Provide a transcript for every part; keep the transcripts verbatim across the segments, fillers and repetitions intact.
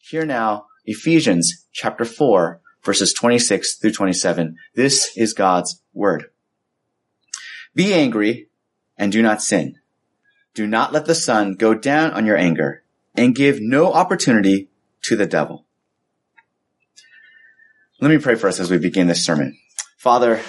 Hear now Ephesians chapter four, verses twenty-six through twenty-seven. This is God's word. Be angry and do not sin. Do not let the sun go down on your anger, and give no opportunity to the devil. Let me pray for us as we begin this sermon. Father,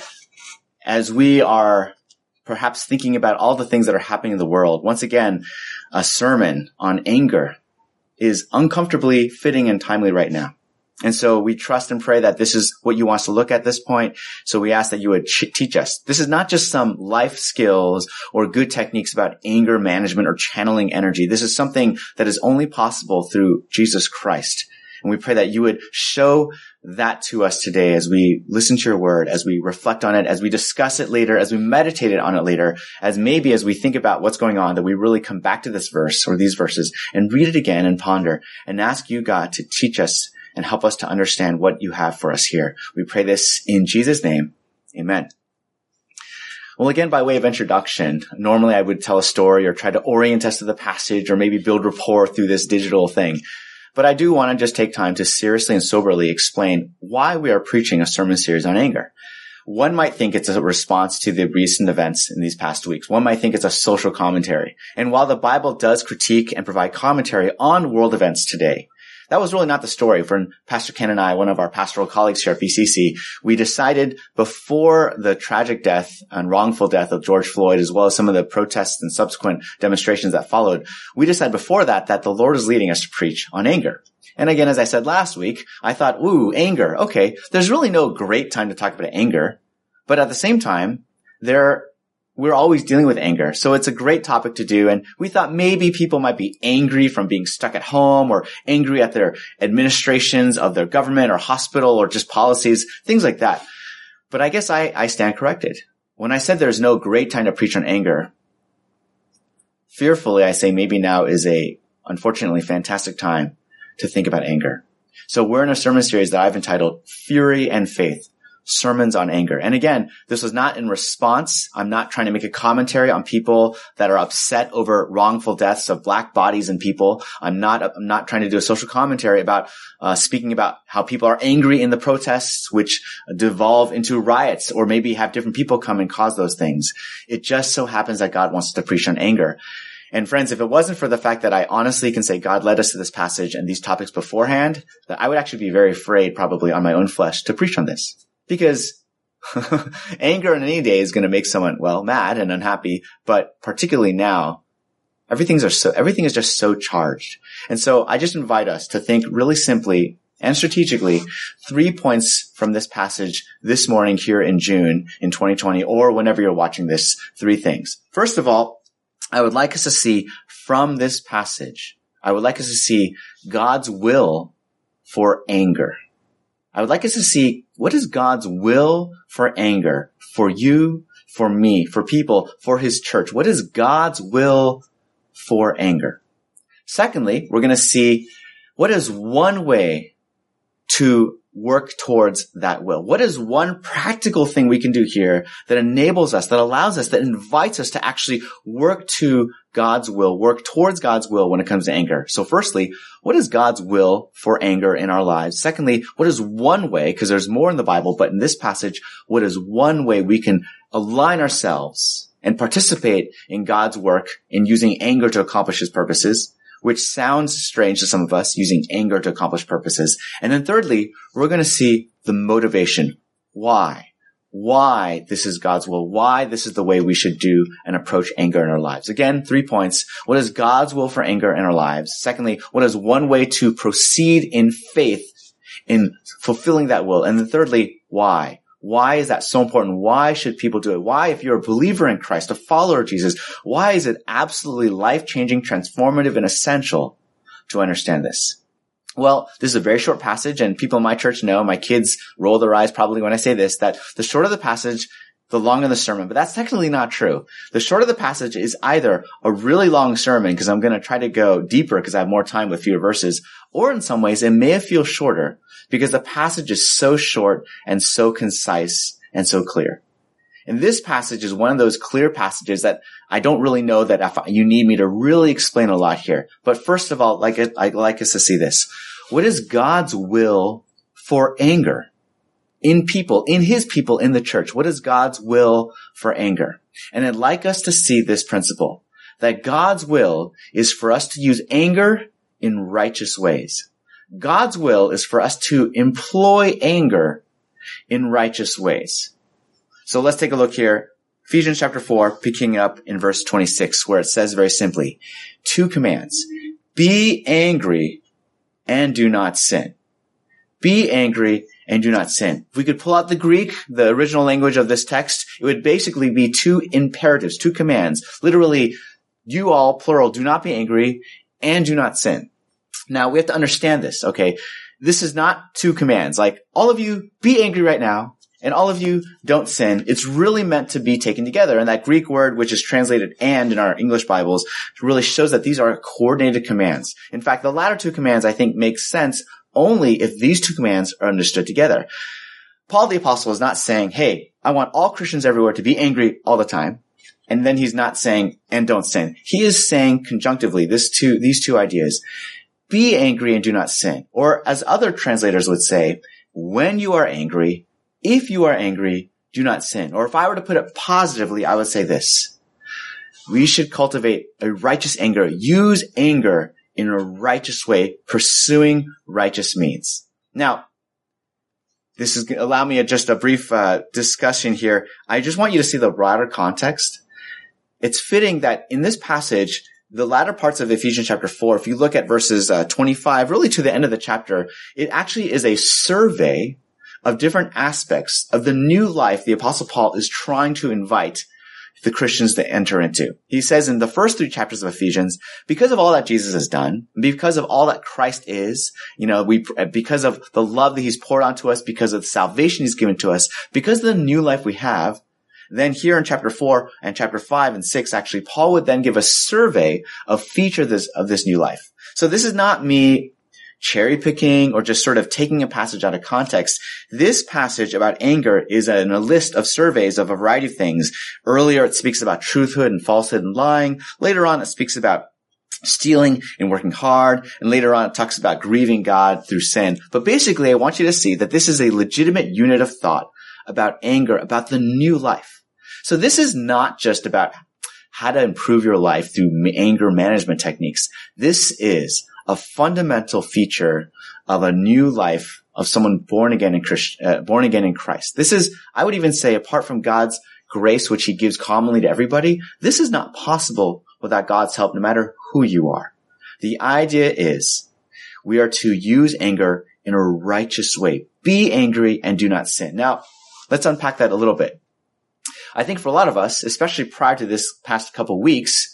as we are perhaps thinking about all the things that are happening in the world, once again, a sermon on anger is uncomfortably fitting and timely right now. And so we trust and pray that this is what you want us to look at this point. So we ask that you would ch- teach us. This is not just some life skills or good techniques about anger management or channeling energy. This is something that is only possible through Jesus Christ. And we pray that you would show that to us today as we listen to your word, as we reflect on it, as we discuss it later, as we meditate on it later, as maybe as we think about what's going on, that we really come back to this verse or these verses and read it again and ponder and ask you, God, to teach us and help us to understand what you have for us here. We pray this in Jesus' name. Amen. Well, again, by way of introduction, normally I would tell a story or try to orient us to the passage or maybe build rapport through this digital thing. But I do want to just take time to seriously and soberly explain why we are preaching a sermon series on anger. One might think it's a response to the recent events in these past weeks. One might think it's a social commentary. And while the Bible does critique and provide commentary on world events today, that was really not the story. For Pastor Ken and I, one of our pastoral colleagues here at B C C, we decided before the tragic death and wrongful death of George Floyd, as well as some of the protests and subsequent demonstrations that followed, we decided before that that the Lord is leading us to preach on anger. And again, as I said last week, I thought, ooh, anger. Okay, there's really no great time to talk about anger. But at the same time, there we're always dealing with anger. So it's a great topic to do. And we thought maybe people might be angry from being stuck at home or angry at their administrations of their government or hospital or just policies, things like that. But I guess I, I stand corrected. When I said there's no great time to preach on anger, fearfully I say maybe now is a, unfortunately, fantastic time to think about anger. So we're in a sermon series that I've entitled Fury and Faith. Sermons on anger. And again, this was not in response. I'm not trying to make a commentary on people that are upset over wrongful deaths of black bodies and people. I'm not, I'm not trying to do a social commentary about, uh, speaking about how people are angry in the protests, which devolve into riots or maybe have different people come and cause those things. It just so happens that God wants us to preach on anger. And friends, if it wasn't for the fact that I honestly can say God led us to this passage and these topics beforehand, that I would actually be very afraid probably on my own flesh to preach on this. Because anger in any day is going to make someone, well, mad and unhappy, but particularly now, everything's are so, everything is just so charged. And so I just invite us to think really simply and strategically three points from this passage this morning here in June in twenty twenty, or whenever you're watching this, three things. First of all, I would like us to see from this passage, I would like us to see God's will for anger. I would like us to see what is God's will for anger, for you, for me, for people, for his church. What is God's will for anger? Secondly, we're going to see what is one way to work towards that will. What is one practical thing we can do here that enables us, that allows us, that invites us to actually work to God's will, work towards God's will when it comes to anger? So firstly, what is God's will for anger in our lives? Secondly, what is one way, because there's more in the Bible, but in this passage, what is one way we can align ourselves and participate in God's work in using anger to accomplish his purposes? Which sounds strange to some of us, using anger to accomplish purposes. And then thirdly, we're going to see the motivation. Why? Why this is God's will. Why this is the way we should do and approach anger in our lives. Again, three points. What is God's will for anger in our lives? Secondly, what is one way to proceed in faith in fulfilling that will? And then thirdly, why? Why is that so important? Why should people do it? Why, if you're a believer in Christ, a follower of Jesus, why is it absolutely life-changing, transformative, and essential to understand this? Well, this is a very short passage, and people in my church know, my kids roll their eyes probably when I say this, that the shorter the passage, the longer the sermon. But that's technically not true. The shorter the passage is either a really long sermon, because I'm going to try to go deeper because I have more time with fewer verses, or in some ways it may feel shorter because the passage is so short and so concise and so clear. And this passage is one of those clear passages that I don't really know that if you need me to really explain a lot here. But first of all, like I'd like us to see this. What is God's will for anger in people, in his people, in the church? What is God's will for anger? And I'd like us to see this principle, that God's will is for us to use anger in righteous ways. God's will is for us to employ anger in righteous ways. So let's take a look here. Ephesians chapter four, picking up in verse twenty-six, where it says very simply, two commands. Be angry and do not sin. Be angry and do not sin. If we could pull out the Greek, the original language of this text, it would basically be two imperatives, two commands. Literally, you all, plural, do not be angry and do not sin. Now, we have to understand this, okay? This is not two commands. Like, all of you, be angry right now, and all of you, don't sin. It's really meant to be taken together. And that Greek word, which is translated and in our English Bibles, really shows that these are coordinated commands. In fact, the latter two commands, I think, make sense only if these two commands are understood together. Paul the Apostle is not saying, hey, I want all Christians everywhere to be angry all the time. And then he's not saying, and don't sin. He is saying conjunctively, this two, these two ideas. Be angry and do not sin. Or as other translators would say, when you are angry, if you are angry, do not sin. Or if I were to put it positively, I would say this. We should cultivate a righteous anger. Use anger in a righteous way, pursuing righteous means. Now, this is going to allow me a, just a brief uh, discussion here. I just want you to see the broader context. It's fitting that in this passage, the latter parts of Ephesians chapter four, if you look at verses uh, twenty-five, really to the end of the chapter, it actually is a survey of different aspects of the new life the Apostle Paul is trying to invite the Christians to enter into. He says in the first three chapters of Ephesians, because of all that Jesus has done, because of all that Christ is, you know, we, because of the love that he's poured onto us, because of the salvation he's given to us, because of the new life we have, then here in chapter four and chapter five and six, actually, Paul would then give a survey of features of this, of this new life. So this is not me cherry picking or just sort of taking a passage out of context. This passage about anger is in a list of surveys of a variety of things. Earlier, it speaks about truthhood and falsehood and lying. Later on, it speaks about stealing and working hard. And later on, it talks about grieving God through sin. But basically, I want you to see that this is a legitimate unit of thought about anger, about the new life. So this is not just about how to improve your life through anger management techniques. This is a fundamental feature of a new life of someone born again in Christ, uh, born again in Christ. This is, I would even say, apart from God's grace, which he gives commonly to everybody, this is not possible without God's help, no matter who you are. The idea is we are to use anger in a righteous way. Be angry and do not sin. Now, let's unpack that a little bit. I think for a lot of us, especially prior to this past couple of weeks,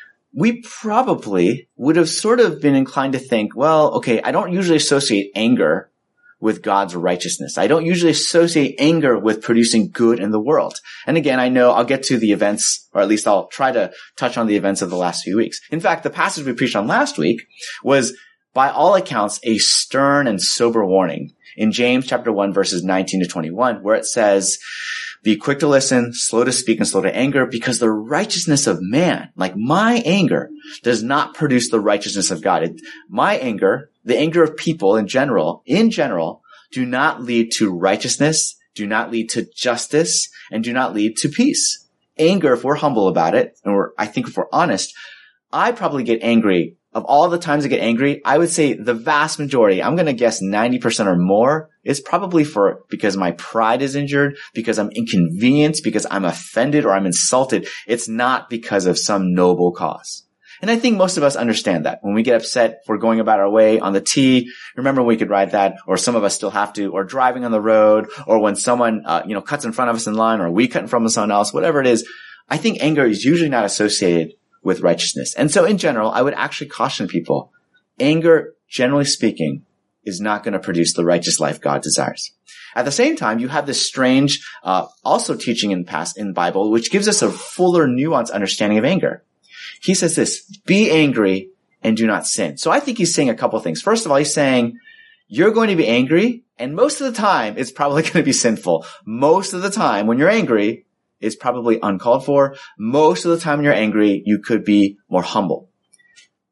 we probably would have sort of been inclined to think, well, okay, I don't usually associate anger with God's righteousness. I don't usually associate anger with producing good in the world. And again, I know I'll get to the events, or at least I'll try to touch on the events of the last few weeks. In fact, the passage we preached on last week was, by all accounts, a stern and sober warning in James chapter one, verses nineteen to twenty-one, where it says, be quick to listen, slow to speak, and slow to anger, because the righteousness of man, like my anger, does not produce the righteousness of God. It, my anger, the anger of people in general, in general, do not lead to righteousness, do not lead to justice, and do not lead to peace. Anger, if we're humble about it, and we're, I think if we're honest, I probably get angry. Of all the times I get angry, I would say the vast majority, I'm going to guess ninety percent or more, is probably for because my pride is injured, because I'm inconvenienced, because I'm offended or I'm insulted. It's not because of some noble cause. And I think most of us understand that. When we get upset, we're going about our way on the T. Remember, we could ride that, or some of us still have to, or driving on the road, or when someone, uh, you know, cuts in front of us in line, or we cut in front of someone else, whatever it is. I think anger is usually not associated with righteousness. And so in general, I would actually caution people, anger, generally speaking, is not going to produce the righteous life God desires. At the same time, you have this strange, uh, also teaching in past in the Bible, which gives us a fuller, nuanced understanding of anger. He says this, be angry and do not sin. So I think he's saying a couple things. First of all, he's saying, you're going to be angry, and most of the time, it's probably going to be sinful. Most of the time, when you're angry, it's probably uncalled for. Most of the time when you're angry, you could be more humble.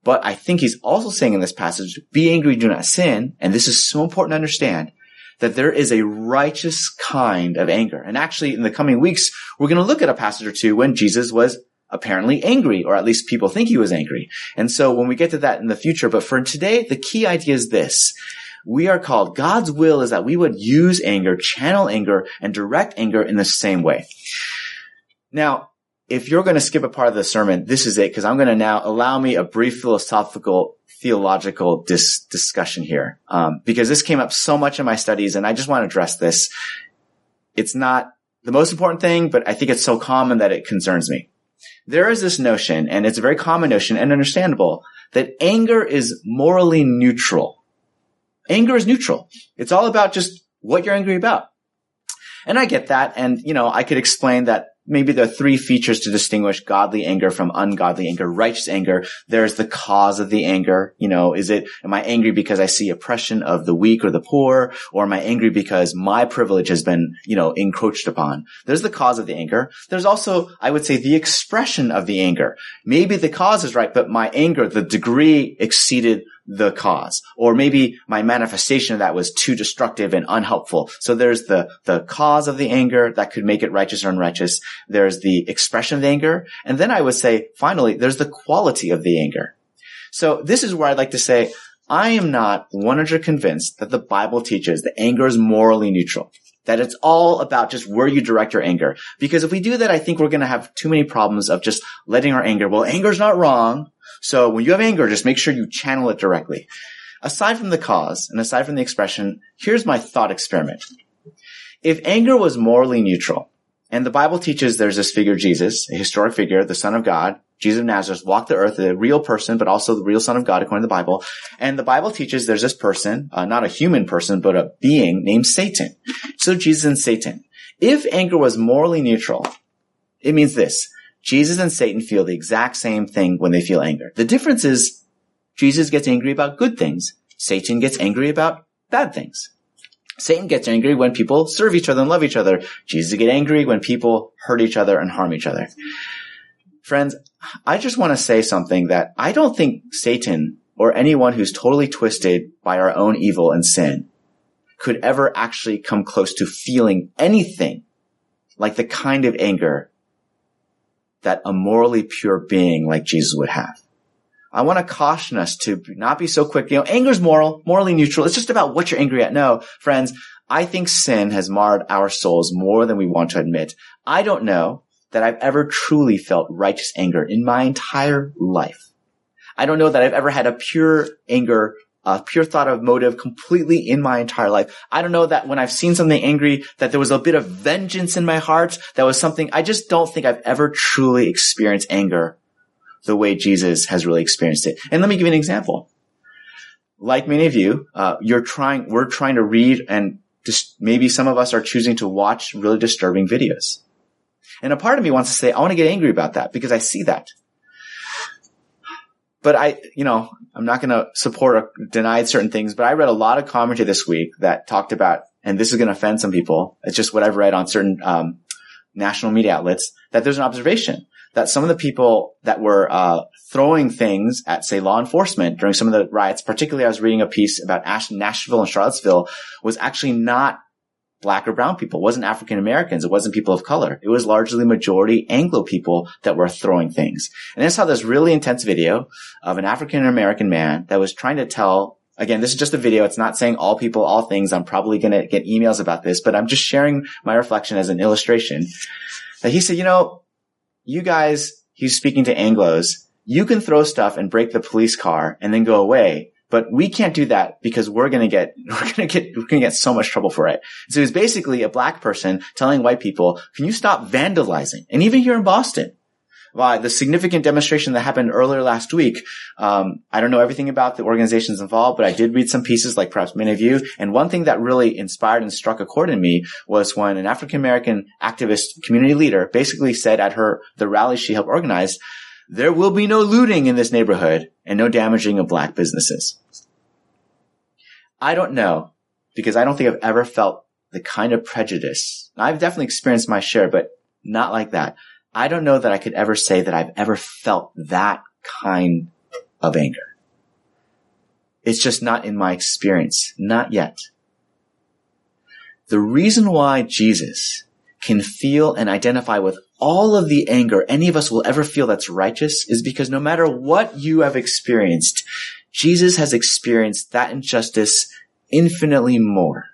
But I think he's also saying in this passage, be angry, do not sin. And this is so important to understand, that there is a righteous kind of anger. And actually, in the coming weeks, we're going to look at a passage or two when Jesus was apparently angry, or at least people think he was angry. And so when we get to that in the future, but for today, the key idea is this. We are called, God's will is that we would use anger, channel anger, and direct anger in the same way. Now, if you're going to skip a part of the sermon, this is it, because I'm going to now allow me a brief philosophical, theological dis- discussion here, um, because this came up so much in my studies, and I just want to address this. It's not the most important thing, but I think it's so common that it concerns me. There is this notion, and it's a very common notion and understandable, that anger is morally neutral. Anger is neutral. It's all about just what you're angry about. And I get that, and, you know, I could explain that maybe there are three features to distinguish godly anger from ungodly anger. Righteous anger, there's the cause of the anger. You know, is it, am I angry because I see oppression of the weak or the poor? Or am I angry because my privilege has been, you know, encroached upon? There's the cause of the anger. There's also, I would say, the expression of the anger. Maybe the cause is right, but my anger, the degree exceeded the cause. Or maybe my manifestation of that was too destructive and unhelpful. So there's the, the cause of the anger that could make it righteous or unrighteous. There's the expression of the anger. And then I would say, finally, there's the quality of the anger. So this is where I'd like to say, I am not one hundred percent convinced that the Bible teaches that anger is morally neutral. That it's all about just where you direct your anger. Because if we do that, I think we're going to have too many problems of just letting our anger, well, anger's not wrong. So when you have anger, just make sure you channel it directly. Aside from the cause and aside from the expression, here's my thought experiment. If anger was morally neutral, and the Bible teaches there's this figure, Jesus, a historic figure, the Son of God, Jesus of Nazareth, walked the earth, a real person, but also the real Son of God, according to the Bible. And the Bible teaches there's this person, uh, not a human person, but a being named Satan. So Jesus and Satan. If anger was morally neutral, it means this. Jesus and Satan feel the exact same thing when they feel anger. The difference is Jesus gets angry about good things. Satan gets angry about bad things. Satan gets angry when people serve each other and love each other. Jesus gets angry when people hurt each other and harm each other. Friends, I just want to say something that I don't think Satan or anyone who's totally twisted by our own evil and sin could ever actually come close to feeling anything like the kind of anger that a morally pure being like Jesus would have. I want to caution us to not be so quick. You know, anger is moral, morally neutral. It's just about what you're angry at. No, friends, I think sin has marred our souls more than we want to admit. I don't know that I've ever truly felt righteous anger in my entire life. I don't know that I've ever had a pure anger, a pure thought of motive completely in my entire life. I don't know that when I've seen something angry, that there was a bit of vengeance in my heart. That was something, I just don't think I've ever truly experienced anger the way Jesus has really experienced it. And let me give you an example. Like many of you, uh, you're trying, we're trying to read, and just maybe some of us are choosing to watch really disturbing videos. And a part of me wants to say, I want to get angry about that because I see that. But I, you know, I'm not going to support or deny certain things, but I read a lot of commentary this week that talked about, and this is going to offend some people, it's just what I've read on certain um national media outlets, that there's an observation that some of the people that were uh throwing things at, say, law enforcement during some of the riots, particularly I was reading a piece about Ash- Nashville and Charlottesville, was actually not Black or brown people. It wasn't African Americans. It wasn't people of color. It was largely majority Anglo people that were throwing things. And I saw this really intense video of an African American man that was trying to tell, again, this is just a video. It's not saying all people, all things. I'm probably going to get emails about this, but I'm just sharing my reflection as an illustration. That he said, you know, you guys, he's speaking to Anglos, you can throw stuff and break the police car and then go away. But we can't do that because we're going to get, we're going to get, we're going to get so much trouble for it. So it's basically a Black person telling white people, can you stop vandalizing? And even here in Boston, well, the significant demonstration that happened earlier last week, um, I don't know everything about the organizations involved, but I did read some pieces like perhaps many of you. And one thing that really inspired and struck a chord in me was when an African American activist community leader basically said at her, the rally she helped organize, there will be no looting in this neighborhood and no damaging of Black businesses. I don't know, because I don't think I've ever felt the kind of prejudice. I've definitely experienced my share, but not like that. I don't know that I could ever say that I've ever felt that kind of anger. It's just not in my experience. Not yet. The reason why Jesus can feel and identify with all of the anger any of us will ever feel that's righteous is because no matter what you have experienced, Jesus has experienced that injustice infinitely more.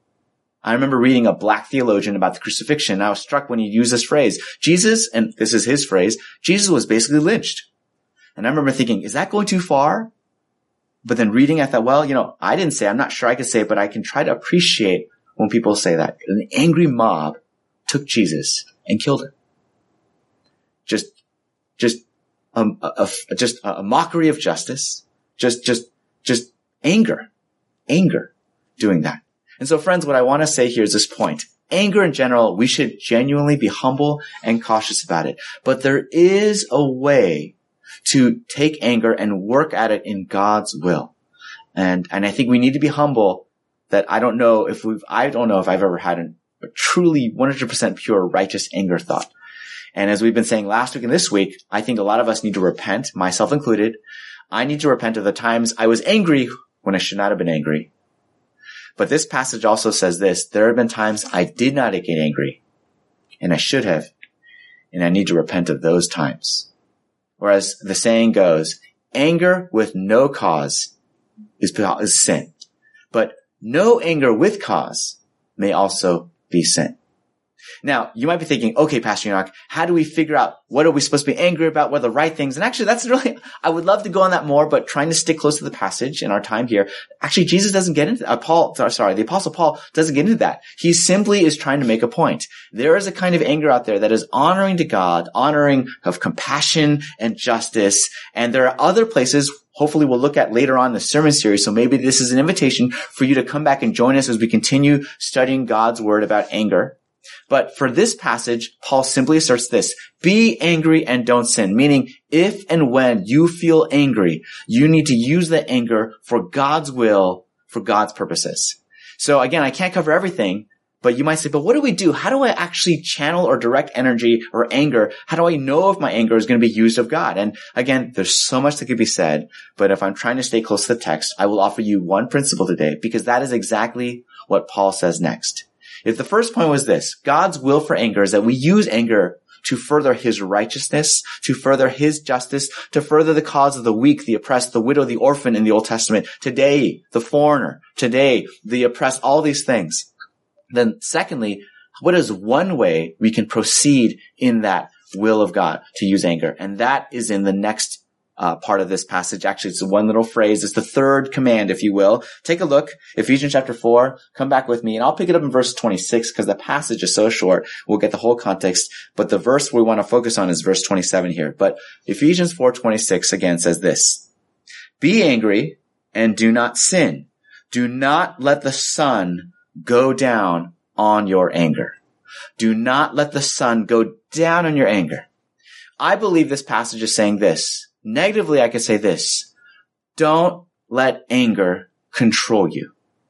I remember reading a black theologian about the crucifixion, and I was struck when he used this phrase. Jesus, and this is his phrase, Jesus was basically lynched. And I remember thinking, is that going too far? But then reading, I thought, well, you know, I didn't say, I'm not sure I could say it, but I can try to appreciate when people say that. An angry mob took Jesus and killed him. Just, just, um, a, a, just a mockery of justice. Just, just, just anger, anger doing that. And so friends, what I want to say here is this point. Anger in general, we should genuinely be humble and cautious about it. But there is a way to take anger and work at it in God's will. And, and I think we need to be humble that I don't know if we've, I don't know if I've ever had an, a truly one hundred percent pure righteous anger thought. And as we've been saying last week and this week, I think a lot of us need to repent, myself included. I need to repent of the times I was angry when I should not have been angry. But this passage also says this, there have been times I did not get angry, and I should have, and I need to repent of those times. Whereas the saying goes, anger with no cause is, is sin. But no anger with cause may also be sin. Now, you might be thinking, okay, Pastor Enoch, how do we figure out what are we supposed to be angry about? What are the right things? And actually, that's really, I would love to go on that more, but trying to stick close to the passage in our time here. Actually, Jesus doesn't get into uh, Paul, sorry, the Apostle Paul doesn't get into that. He simply is trying to make a point. There is a kind of anger out there that is honoring to God, honoring of compassion and justice. And there are other places, hopefully we'll look at later on in the sermon series. So maybe this is an invitation for you to come back and join us as we continue studying God's word about anger. But for this passage, Paul simply asserts this, be angry and don't sin, meaning if and when you feel angry, you need to use the anger for God's will, for God's purposes. So again, I can't cover everything, but you might say, but what do we do? How do I actually channel or direct energy or anger? How do I know if my anger is going to be used of God? And again, there's so much that could be said, but if I'm trying to stay close to the text, I will offer you one principle today, because that is exactly what Paul says next. If the first point was this, God's will for anger is that we use anger to further his righteousness, to further his justice, to further the cause of the weak, the oppressed, the widow, the orphan in the Old Testament, today, the foreigner, today, the oppressed, all these things. Then secondly, what is one way we can proceed in that will of God to use anger? And that is in the next Uh, part of this passage. Actually, it's one little phrase. It's the third command, if you will. Take a look. Ephesians chapter four. Come back with me, and I'll pick it up in verse twenty-six because the passage is so short. We'll get the whole context. But the verse we want to focus on is verse twenty-seven here. But Ephesians four twenty-six again says this, be angry and do not sin. Do not let the sun go down on your anger. Do not let the sun go down on your anger. I believe this passage is saying this. Negatively, I could say this. Don't let anger control you.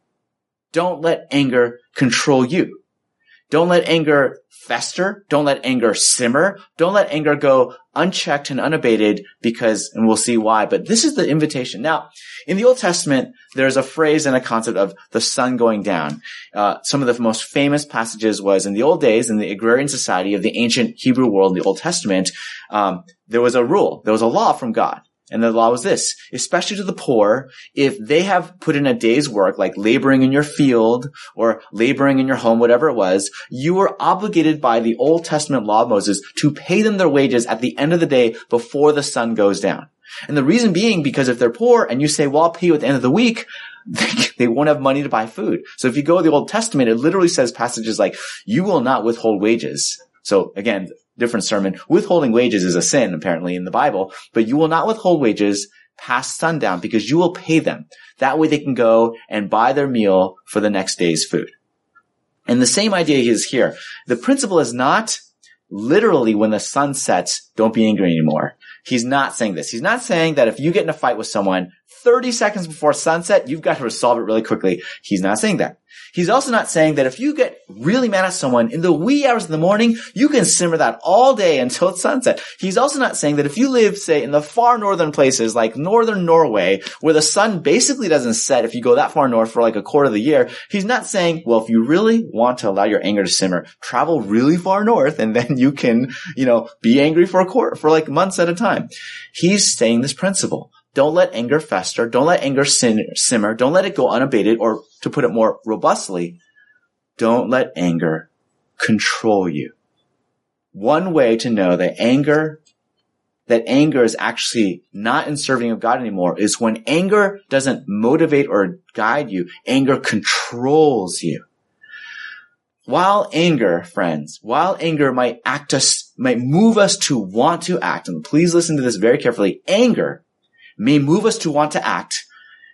Don't let anger control you. Don't let anger fester. Don't let anger simmer. Don't let anger go unchecked and unabated because, and we'll see why, but this is the invitation. Now, in the Old Testament, there's a phrase and a concept of the sun going down. Uh, some of the most famous passages was in the old days, in the agrarian society of the ancient Hebrew world in the Old Testament, um, there was a rule, there was a law from God. And the law was this, especially to the poor, if they have put in a day's work, like laboring in your field or laboring in your home, whatever it was, you were obligated by the Old Testament law of Moses to pay them their wages at the end of the day before the sun goes down. And the reason being, because if they're poor and you say, well, I'll pay you at the end of the week, they won't have money to buy food. So if you go to the Old Testament, it literally says passages like, you will not withhold wages. So again, different sermon. Withholding wages is a sin, apparently, in the Bible, but you will not withhold wages past sundown because you will pay them. That way they can go and buy their meal for the next day's food. And the same idea is here. The principle is not literally when the sun sets, don't be angry anymore. He's not saying this. He's not saying that if you get in a fight with someone, thirty seconds before sunset, you've got to resolve it really quickly. He's not saying that. He's also not saying that if you get really mad at someone in the wee hours of the morning, you can simmer that all day until it's sunset. He's also not saying that if you live, say, in the far northern places like northern Norway, where the sun basically doesn't set if you go that far north for like a quarter of the year, he's not saying, well, if you really want to allow your anger to simmer, travel really far north and then you can, you know, be angry for a quarter, for like months at a time. He's saying this principle. Don't let anger fester. Don't let anger sin- simmer. Don't let it go unabated, or to put it more robustly, don't let anger control you. One way to know that anger, that anger is actually not in serving of God anymore is when anger doesn't motivate or guide you. Anger controls you. While anger, friends, while anger might act us, might move us to want to act, and please listen to this very carefully, anger may move us to want to act.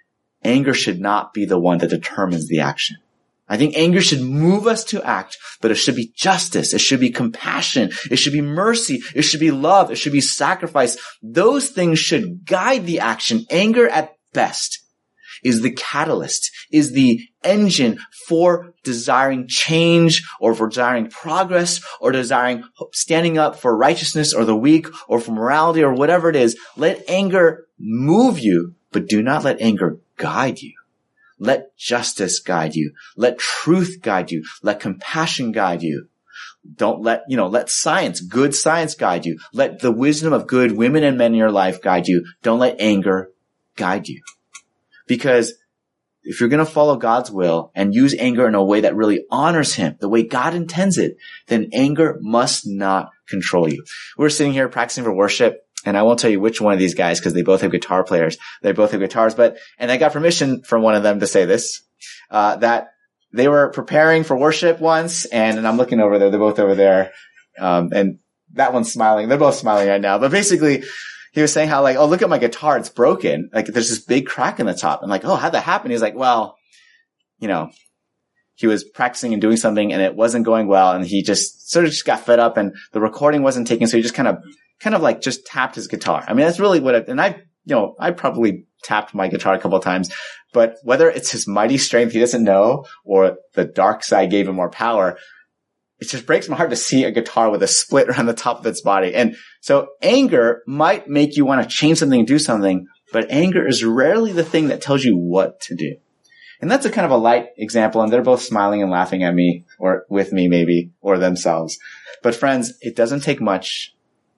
Anger should not be the one that determines the action. I think anger should move us to act, but it should be justice. It should be compassion. It should be mercy. It should be love. It should be sacrifice. Those things should guide the action. Anger at best is the catalyst, is the engine for desiring change or for desiring progress or desiring standing up for righteousness or the weak or for morality or whatever it is. Let anger move you, but do not let anger guide you. Let justice guide you. Let truth guide you. Let compassion guide you. Don't let, you know, let science, good science guide you. Let the wisdom of good women and men in your life guide you. Don't let anger guide you. Because if you're going to follow God's will and use anger in a way that really honors Him, the way God intends it, then anger must not control you. We're sitting here practicing for worship, and I won't tell you which one of these guys because they both have guitar players. They both have guitars, but, and I got permission from one of them to say this, uh, that they were preparing for worship once, and, and I'm looking over there. They're both over there. Um, and that one's smiling. They're both smiling right now, but basically, he was saying how like, oh, look at my guitar. It's broken. Like there's this big crack in the top. I'm like, oh, how'd that happen? He's like, well, you know, he was practicing and doing something and it wasn't going well. And he just sort of just got fed up and the recording wasn't taken. So he just kind of, kind of like just tapped his guitar. I mean, that's really what it, and I, you know, I probably tapped my guitar a couple of times, but whether it's his mighty strength he doesn't know or the dark side gave him more power, it just breaks my heart to see a guitar with a split around the top of its body. And so anger might make you want to change something and do something, but anger is rarely the thing that tells you what to do. And that's a kind of a light example, and they're both smiling and laughing at me, or with me maybe, or themselves. But friends, it doesn't take much.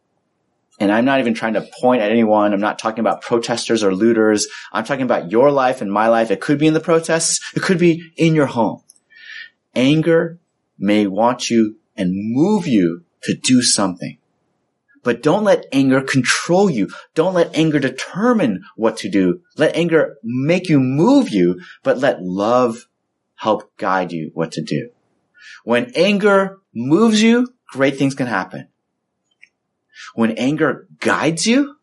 And I'm not even trying to point at anyone. I'm not talking about protesters or looters. I'm talking about your life and my life. It could be in the protests. It could be in your home. Anger may want you and move you to do something. But don't let anger control you. Don't let anger determine what to do. Let anger make you move you, but let love help guide you what to do. When anger moves you, great things can happen. When anger guides you,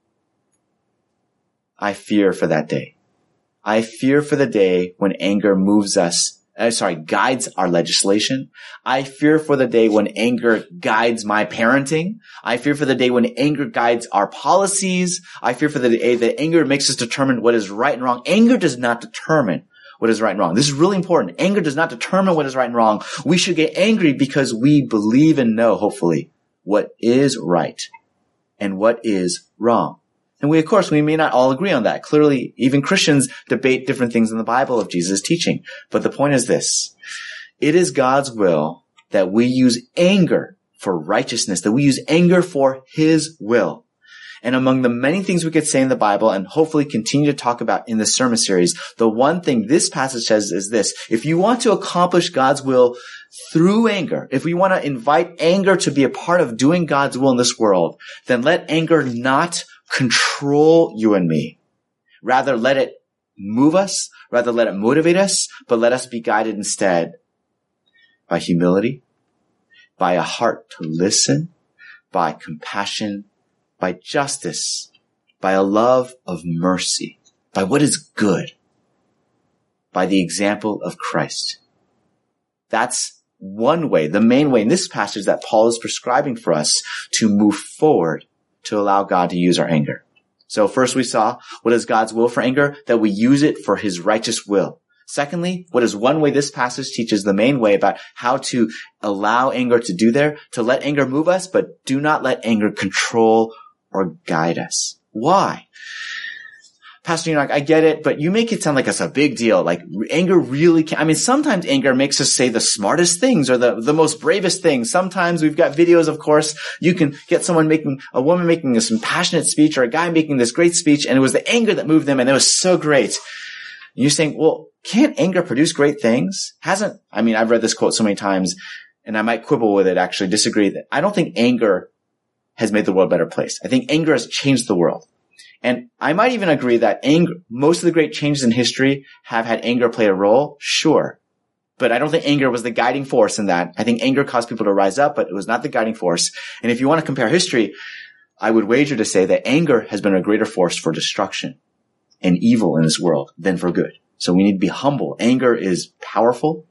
I fear for that day. I fear for the day when anger moves us Uh, sorry, guides our legislation. I fear for the day when anger guides my parenting. I fear for the day when anger guides our policies. I fear for the day that anger makes us determine what is right and wrong. Anger does not determine what is right and wrong. This is really important. Anger does not determine what is right and wrong. We should get angry because we believe and know, hopefully, what is right and what is wrong. And we, of course, we may not all agree on that. Clearly, even Christians debate different things in the Bible of Jesus' teaching. But the point is this. It is God's will that we use anger for righteousness, that we use anger for His will. And among the many things we could say in the Bible and hopefully continue to talk about in this sermon series, the one thing this passage says is this. If you want to accomplish God's will through anger, if we want to invite anger to be a part of doing God's will in this world, then let anger not control you and me. Rather, let it move us. Rather, let it motivate us. But let us be guided instead by humility, by a heart to listen, by compassion, by justice, by a love of mercy, by what is good, by the example of Christ. That's one way, the main way in this passage that Paul is prescribing for us to move forward to allow God to use our anger. So first we saw, what is God's will for anger? That we use it for his righteous will. Secondly, what is one way this passage teaches, the main way about how to allow anger to do there? To let anger move us, but do not let anger control or guide us. Why? Pastor Enoch, I get it, but you make it sound like it's a big deal. Like anger really can, I mean, sometimes anger makes us say the smartest things or the, the most bravest things. Sometimes we've got videos, of course, you can get someone making, a woman making this passionate speech or a guy making this great speech, and it was the anger that moved them, and it was so great. And you're saying, well, can't anger produce great things? Hasn't, I mean, I've read this quote so many times, and I might quibble with it, actually disagree. I don't think anger has made the world a better place. I think anger has changed the world. And I might even agree that anger, most of the great changes in history have had anger play a role. Sure. But I don't think anger was the guiding force in that. I think anger caused people to rise up, but it was not the guiding force. And if you want to compare history, I would wager to say that anger has been a greater force for destruction and evil in this world than for good. So we need to be humble. Anger is powerful,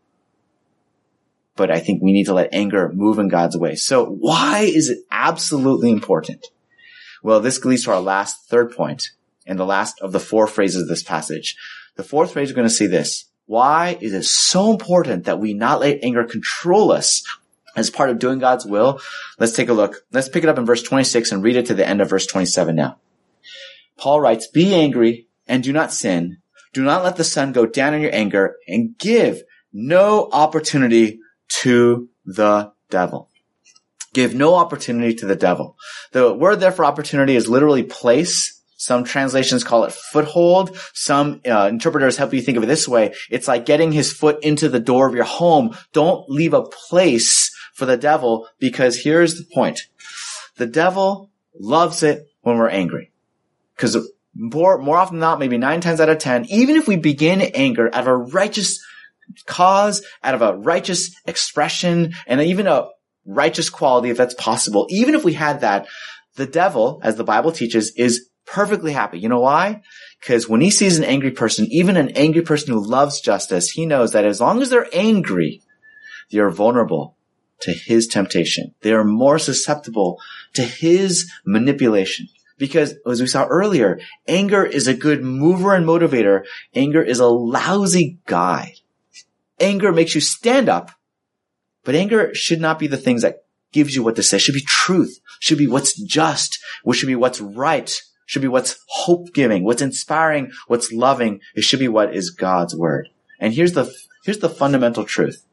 but I think we need to let anger move in God's way. So why is it absolutely important? Well, this leads to our last third point and the last of the four phrases of this passage. The fourth phrase, we're going to see this. Why is it so important that we not let anger control us as part of doing God's will? Let's take a look. Let's pick it up in verse twenty-six and read it to the end of verse twenty-seven now. Paul writes, "Be angry and do not sin. Do not let the sun go down in your anger, and give no opportunity to the devil." Give no opportunity to the devil. The word there for opportunity is literally place. Some translations call it foothold. Some uh, interpreters help you think of it this way. It's like getting his foot into the door of your home. Don't leave a place for the devil, because here's the point. The devil loves it when we're angry. Because more, more often than not, maybe nine times out of ten, even if we begin anger out of a righteous cause, out of a righteous expression, and even a righteous quality, if that's possible, even if we had that, the devil, as the Bible teaches, is perfectly happy. You know why? Because when he sees an angry person, even an angry person who loves justice, he knows that as long as they're angry, they are vulnerable to his temptation. They are more susceptible to his manipulation. Because, as we saw earlier, anger is a good mover and motivator. Anger is a lousy guide. Anger makes you stand up. But anger should not be the things that gives you what to say. It should be truth. It should be what's just. It should be what's right. It should be what's hope-giving, what's inspiring, what's loving. It should be what is God's word. And here's the, here's the fundamental truth.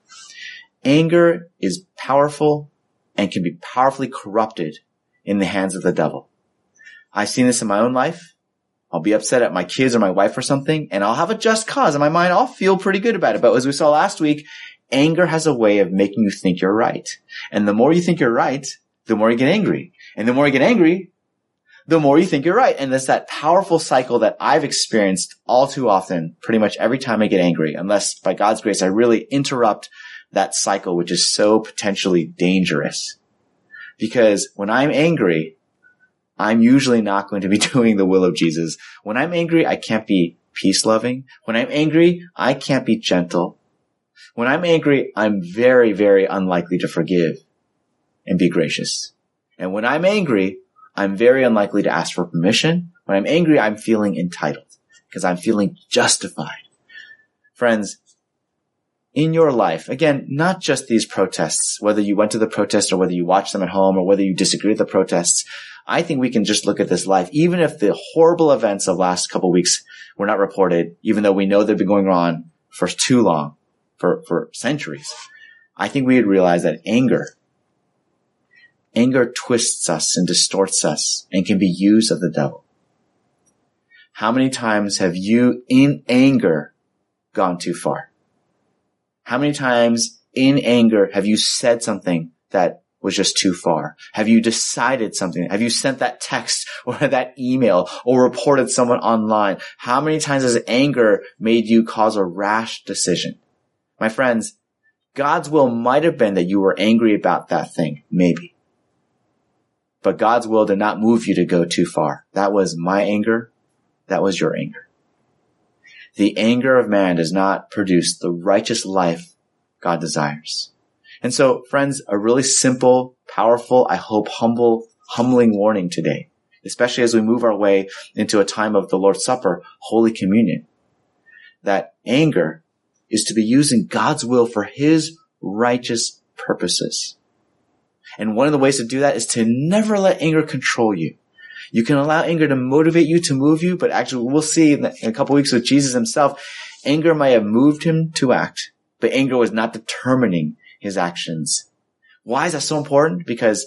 Anger is powerful and can be powerfully corrupted in the hands of the devil. I've seen this in my own life. I'll be upset at my kids or my wife or something, and I'll have a just cause. In my mind, I'll feel pretty good about it. But as we saw last week, anger has a way of making you think you're right. And the more you think you're right, the more you get angry. And the more you get angry, the more you think you're right. And it's that powerful cycle that I've experienced all too often, pretty much every time I get angry, unless by God's grace I really interrupt that cycle, which is so potentially dangerous. Because when I'm angry, I'm usually not going to be doing the will of Jesus. When I'm angry, I can't be peace-loving. When I'm angry, I can't be gentle. When I'm angry, I'm very, very unlikely to forgive and be gracious. And when I'm angry, I'm very unlikely to ask for permission. When I'm angry, I'm feeling entitled because I'm feeling justified. Friends, in your life, again, not just these protests, whether you went to the protest or whether you watched them at home or whether you disagree with the protests, I think we can just look at this life. Even if the horrible events of the last couple of weeks were not reported, even though we know they've been going on for too long, for, for centuries, I think we would realize that anger, anger twists us and distorts us and can be used of the devil. How many times have you, in anger, gone too far? How many times in anger have you said something that was just too far? Have you decided something? Have you sent that text or that email or reported someone online? How many times has anger made you cause a rash decision? My friends, God's will might have been that you were angry about that thing, maybe. But God's will did not move you to go too far. That was my anger. That was your anger. The anger of man does not produce the righteous life God desires. And so, friends, a really simple, powerful, I hope humble, humbling warning today especially as we move our way into a time of the Lord's Supper, Holy Communion, that anger is to be used in God's will for his righteous purposes. And one of the ways to do that is to never let anger control you. You can allow anger to motivate you, to move you, but actually we'll see in a couple of weeks with Jesus himself, anger might have moved him to act, but anger was not determining his actions. Why is that so important? Because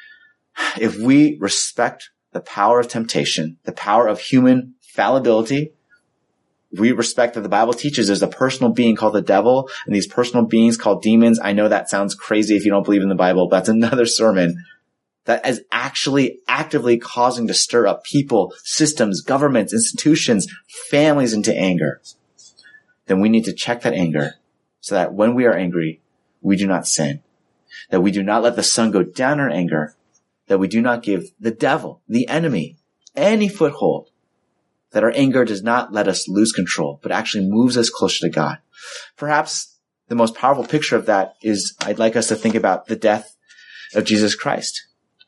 if we respect the power of temptation, the power of human fallibility, we respect that the Bible teaches there's a personal being called the devil and these personal beings called demons. I know that sounds crazy if you don't believe in the Bible, but that's another sermon. That is actually actively causing to stir up people, systems, governments, institutions, families into anger. Then we need to check that anger so that when we are angry, we do not sin. That we do not let the sun go down in our anger. That we do not give the devil, the enemy, any foothold. That our anger does not let us lose control, but actually moves us closer to God. Perhaps the most powerful picture of that is I'd like us to think about the death of Jesus Christ.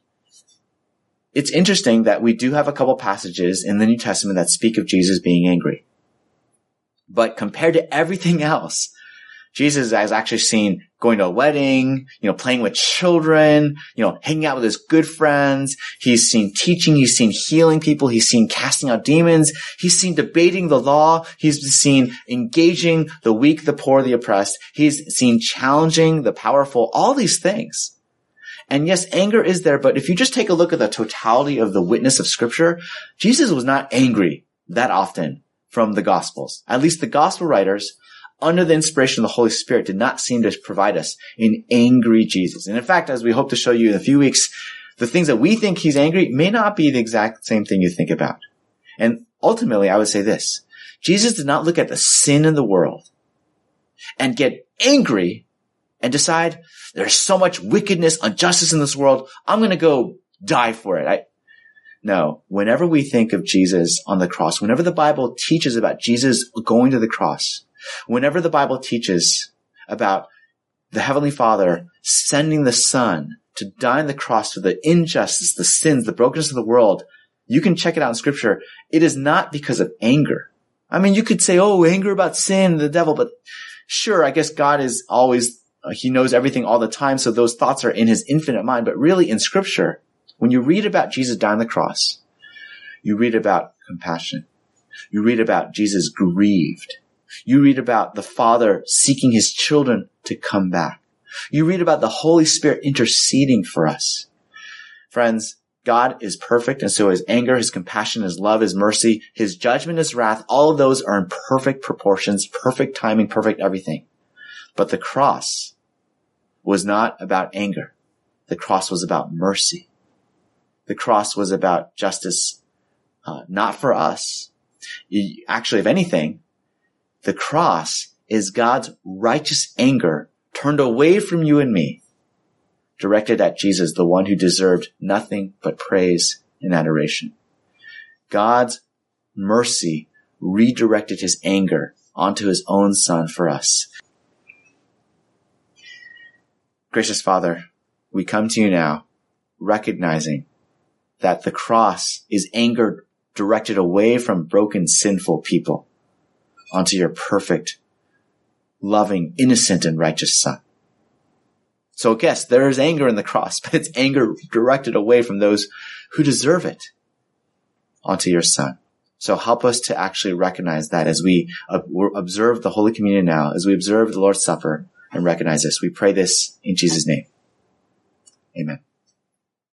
It's interesting that we do have a couple passages in the New Testament that speak of Jesus being angry. But compared to everything else, Jesus is actually seen going to a wedding, you know, playing with children, you know, hanging out with his good friends. He's seen teaching. He's seen healing people. He's seen casting out demons. He's seen debating the law. He's seen engaging the weak, the poor, the oppressed. He's seen challenging the powerful, all these things. And yes, anger is there, but if you just take a look at the totality of the witness of Scripture, Jesus was not angry that often from the Gospels. At least the Gospel writers, under the inspiration of the Holy Spirit, did not seem to provide us an angry Jesus. And in fact, as we hope to show you in a few weeks, the things that we think he's angry may not be the exact same thing you think about. And ultimately, I would say this. Jesus did not look at the sin in the world and get angry and decide there's so much wickedness, injustice in this world, I'm going to go die for it. I, no, whenever we think of Jesus on the cross, whenever the Bible teaches about Jesus going to the cross, whenever the Bible teaches about the Heavenly Father sending the Son to die on the cross for the injustice, the sins, the brokenness of the world, you can check it out in Scripture. It is not because of anger. I mean, you could say, oh, anger about sin, the devil, but sure, I guess God is always, uh, he knows everything all the time, so those thoughts are in his infinite mind. But really, in Scripture, when you read about Jesus dying on the cross, you read about compassion. You read about Jesus grieved. You read about the Father seeking his children to come back. You read about the Holy Spirit interceding for us. Friends, God is perfect, and so his anger, his compassion, his love, his mercy, his judgment, his wrath, all of those are in perfect proportions, perfect timing, perfect everything. But the cross was not about anger. The cross was about mercy. The cross was about justice, uh, not for us. You, actually, if anything, the cross is God's righteous anger turned away from you and me, directed at Jesus, the one who deserved nothing but praise and adoration. God's mercy redirected his anger onto his own Son for us. Gracious Father, we come to you now recognizing that the cross is anger directed away from broken, sinful people onto your perfect, loving, innocent, and righteous Son. So yes, there is anger in the cross, but it's anger directed away from those who deserve it onto your Son. So help us to actually recognize that as we observe the Holy Communion now, as we observe the Lord's Supper and recognize this. We pray this in Jesus' name. Amen.